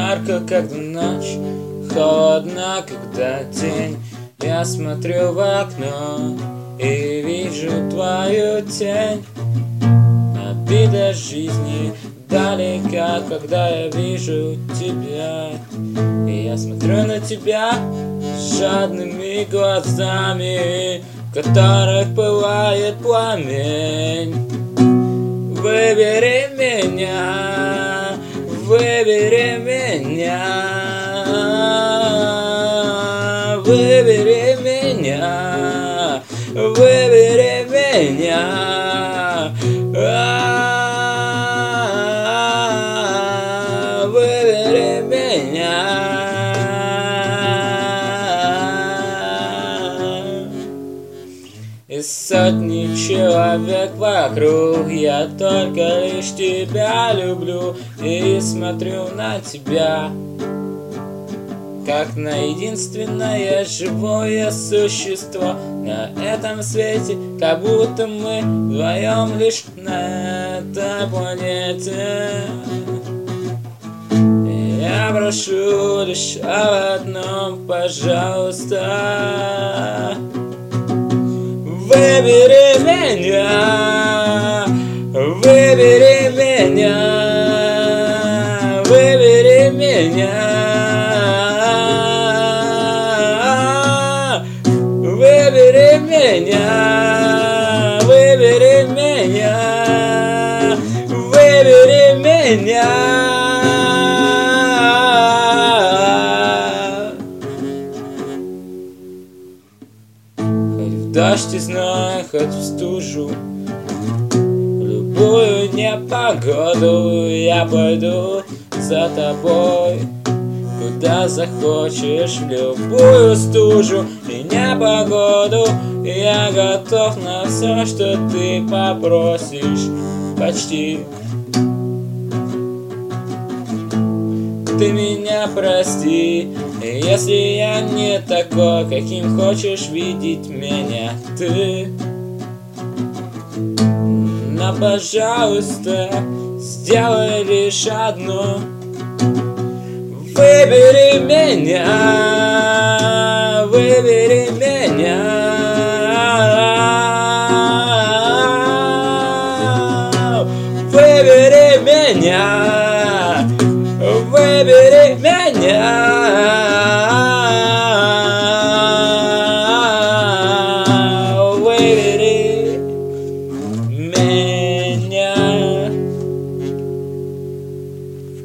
Жарко, когда ночь, холодно, когда день. Я смотрю в окно и вижу твою тень. Обида жизни далека, когда я вижу тебя. И я смотрю на тебя жадными глазами, в которых пылает пламень. Выбери меня, выбери меня, выбери меня, выбери меня, выбери меня. И сотни человек вокруг, я только лишь тебя люблю и смотрю на тебя, как на единственное живое существо на этом свете, как будто мы вдвоем лишь на этой планете. Я прошу лишь об одном, пожалуйста. Выбери меня, выбери меня, выбери меня, выбери меня, выбери меня, выбери меня. Дождь и зной, хоть в стужу, в любую непогоду я пойду за тобой, куда захочешь, в любую стужу и непогоду. Я готов на все, что ты попросишь, почти. Ты меня прости, если я не такой, каким хочешь видеть меня ты. Но, пожалуйста, сделай лишь одно. Выбери меня.